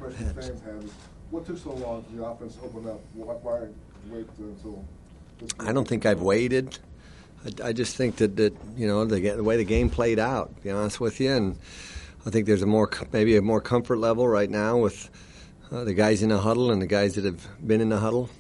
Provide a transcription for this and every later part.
question fans have is, what took so long for the offense to open up? Why wait until this game? I don't think I've waited. I just think that the way the game played out, to be honest with you, and I think there's maybe a more comfort level right now with the guys in the huddle and the guys that have been in the huddle.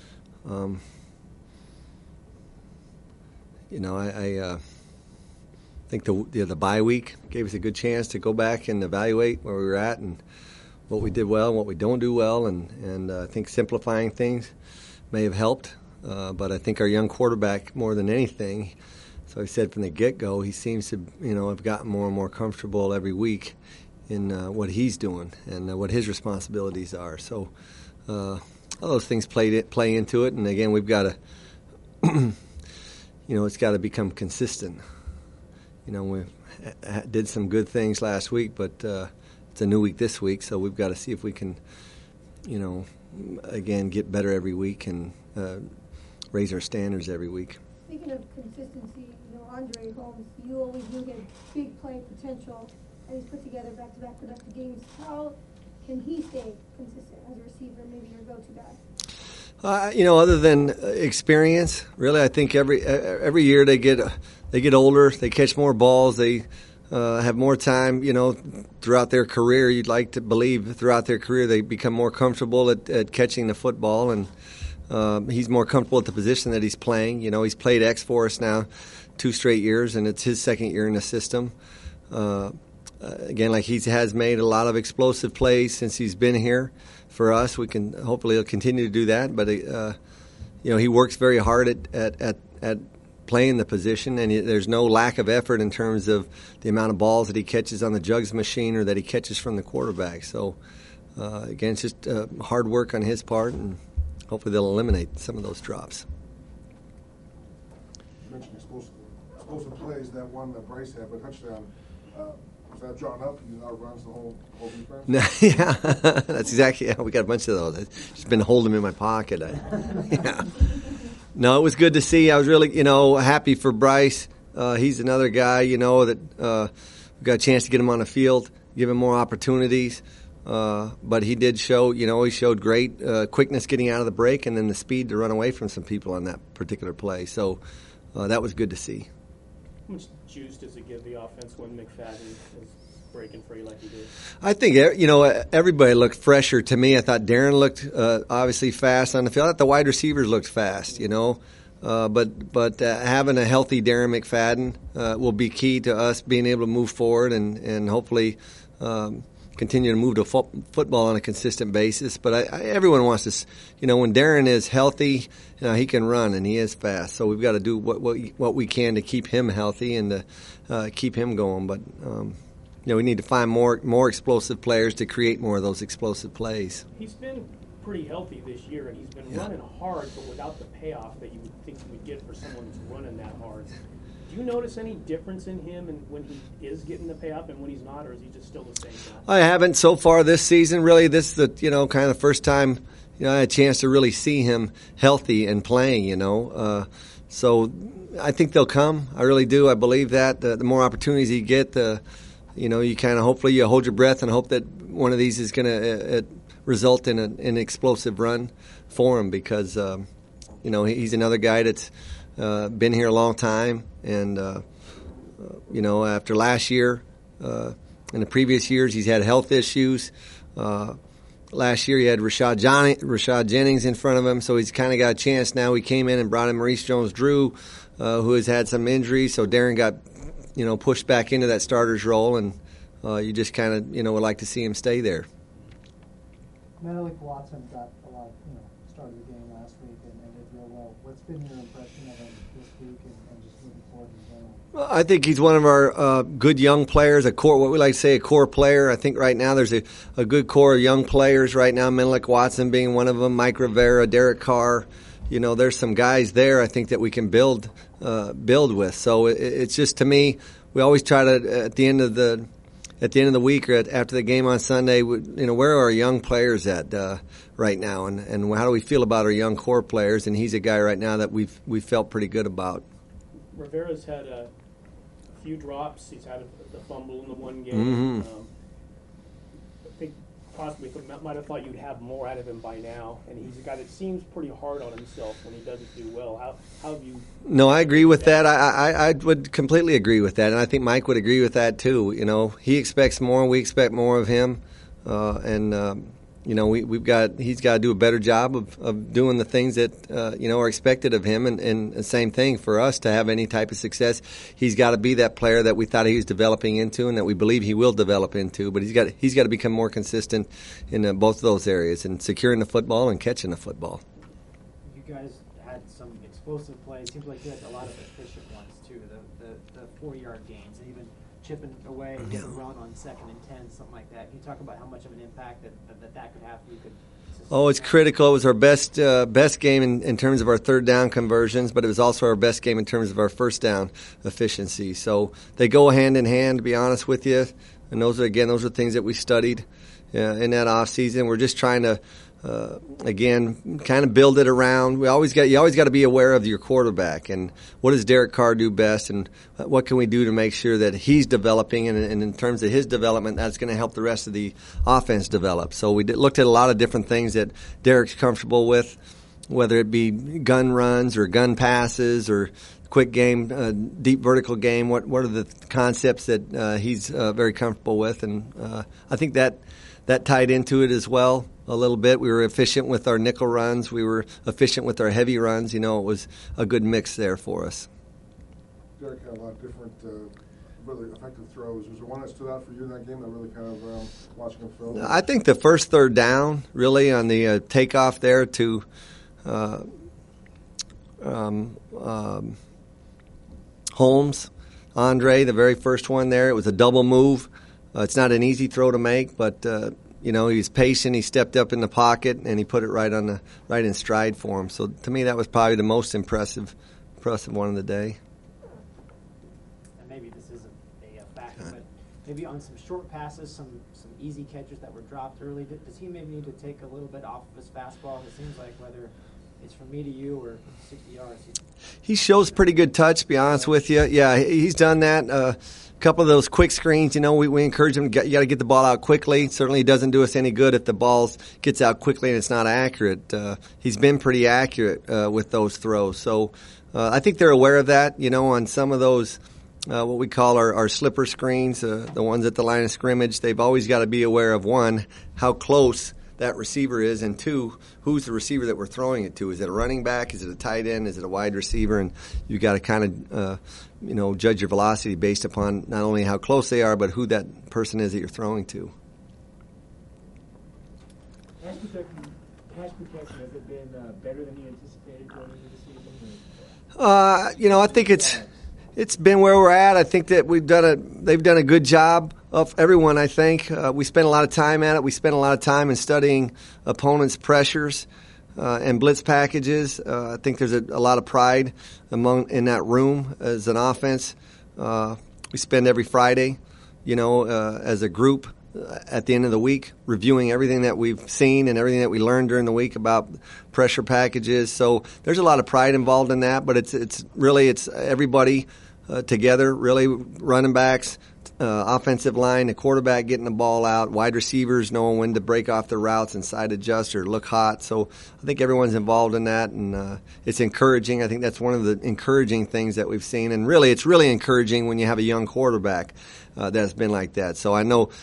I think the bye week gave us a good chance to go back and evaluate where we were at and what we did well and what we don't do well, and I think simplifying things may have helped. But I think our young quarterback, more than anything, so I said from the get-go, he seems to have gotten more and more comfortable every week in what he's doing and what his responsibilities are. So all those things play into it, and again, we've got to, it's got to become consistent. We did some good things last week, but it's a new week this week, so we've got to see if we can, again, get better every week and raise our standards every week. Speaking of consistency, Andre Holmes, you always knew he had big play potential, and he's put together back-to-back productive games. How can he stay consistent as a receiver, maybe your go-to guy? Other than experience, really, I think every year they get older, they catch more balls, they have more time. Throughout their career, you'd like to believe throughout their career they become more comfortable at catching the football, and he's more comfortable at the position that he's playing. He's played X for us now 2 straight years, and it's his second year in the system. Again, like he has made a lot of explosive plays since he's been here for us. Hopefully he'll continue to do that, but he works very hard at playing the position, and there's no lack of effort in terms of the amount of balls that he catches on the jugs machine or that he catches from the quarterback. So again, it's just hard work on his part, and hopefully they'll eliminate some of those drops. You mentioned explosive plays. That one that Bryce had, but touchdown. Was that drawn up? He outruns the whole defense? Yeah, that's exactly. We got a bunch of those. I've just been holding them in my pocket. Yeah. No, it was good to see. I was really, happy for Bryce. He's another guy, that we got a chance to get him on the field, give him more opportunities. But he did show, he showed great quickness getting out of the break and then the speed to run away from some people on that particular play. So that was good to see. How much juice does it give the offense when McFadden is breaking free like he did? I think, everybody looked fresher to me. I thought Darren looked obviously fast on the field. I thought the wide receivers looked fast, But having a healthy Darren McFadden will be key to us being able to move forward and hopefully continue to move to football on a consistent basis. But everyone wants to, when Darren is healthy, he can run and he is fast. So we've got to do what we can to keep him healthy and to keep him going. But we need to find more explosive players to create more of those explosive plays. He's been pretty healthy this year, and he's been running hard, but without the payoff that you would think you would get for someone who's running that hard. Do you notice any difference in him and when he is getting the payoff and when he's not, or is he just still the same guy? I haven't so far this season. Really, this is the kind of the first time I had a chance to really see him healthy and playing. So I think they'll come. I really do. I believe that the more opportunities you get, you kind of hopefully you hold your breath and hope that one of these is going to result in an explosive run for him because he's another guy that's been here a long time, and after last year, in the previous years, he's had health issues. Last year, he had Rashad Jennings in front of him, so he's kind of got a chance now. We came in and brought in Maurice Jones-Drew, who has had some injuries, so Darren got pushed back into that starter's role, and you just kind of would like to see him stay there. Menelik Watson got a lot, started the game last week and did real well. What's been your impression of him this week and just moving forward in general? Well, I think he's one of our good young players, what we like to say a core player. I think right now there's a good core of young players right now, Menelik Watson being one of them, Mike Rivera, Derek Carr. There's some guys there I think that we can build with. So it's just, to me, we always try to at the end of the week or after the game on Sunday, where are our young players at right now, and how do we feel about our young core players? And he's a guy right now that we've felt pretty good about. Rivera's had a few drops. He's had the fumble in the one game. Mm-hmm. I think possibly might have thought you'd have more out of him by now, and it seems pretty hard on himself when he doesn't do well. How have you? No, I agree with that. I would completely agree with that, and I think Mike would agree with that too. He expects more, we expect more of him, and he's got to do a better job of doing the things that are expected of him, and the same thing for us to have any type of success. He's got to be that player that we thought he was developing into, and that we believe he will develop into. But he's got to become more consistent in both of those areas, and securing the football and catching the football. You guys had some explosive plays. Seems like you had a lot of efficient ones too. The 4-yard gains, and even chipping away and getting a run on 2nd and 10, something like that. Can you talk about how much of an impact that could have? You could. Oh, it's critical. It was our best game in terms of our third down conversions, but it was also our best game in terms of our first down efficiency. So they go hand in hand, to be honest with you. And those are things that we studied in that off season. We're just trying to kind of build it around. You always got to be aware of your quarterback and what does Derek Carr do best, and what can we do to make sure that he's developing, and in terms of his development, that's going to help the rest of the offense develop. So we looked at a lot of different things that Derek's comfortable with, whether it be gun runs or gun passes or quick game, deep vertical game. What are the concepts that he's very comfortable with, and I think that tied into it as well. A little bit. We were efficient with our nickel runs. We were efficient with our heavy runs. It was a good mix there for us. Derek had a lot of different, really effective throws. Was there one that stood out for you in that game that really kind of watching him throw? I think the first third down, really on the takeoff there to Holmes, Andre, the very first one there. It was a double move. It's not an easy throw to make, but he was patient. He stepped up in the pocket and he put it right in stride for him. So to me, that was probably the most impressive one of the day. And maybe this isn't a factor, but maybe on some short passes, some easy catches that were dropped early, does he maybe need to take a little bit off of his fastball? It seems like whether it's from me to you or 60 yards. He shows pretty good touch, to be honest with you. Yeah, he's done that. A couple of those quick screens, we encourage him. You got to get the ball out quickly. Certainly, it doesn't do us any good if the ball gets out quickly and it's not accurate. He's been pretty accurate with those throws. So I think they're aware of that. On some of those, what we call our slipper screens, the ones at the line of scrimmage, they've always got to be aware of, one, how close that receiver is, and two, who's the receiver that we're throwing it to? Is it a running back? Is it a tight end? Is it a wide receiver? And you got to kind of judge your velocity based upon not only how close they are, but who that person is that you're throwing to. Pass protection, has it been better than you anticipated going into the season? I think it's been where we're at. I think that they've done a good job of everyone. I think we spent a lot of time at it. We spent a lot of time in studying opponents' pressures and blitz packages. I think there's a lot of pride in that room as an offense. We spend every Friday, as a group at the end of the week reviewing everything that we've seen and everything that we learned during the week about pressure packages. So there's a lot of pride involved in that, but it's everybody together, really, running backs, offensive line, the quarterback getting the ball out, wide receivers knowing when to break off the routes and side adjust or look hot. So I think everyone's involved in that, and it's encouraging. I think that's one of the encouraging things that we've seen. And really, it's really encouraging when you have a young quarterback that's been like that. So I know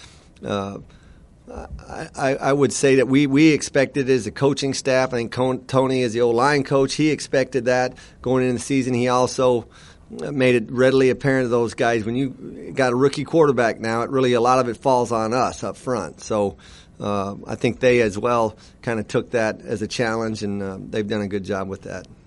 I would say that we expected as a coaching staff. I think Tony, as the O-line coach, he expected that going into the season. He also made it readily apparent to those guys, when you got a rookie quarterback now, a lot of it falls on us up front. So I think they as well kind of took that as a challenge, and they've done a good job with that.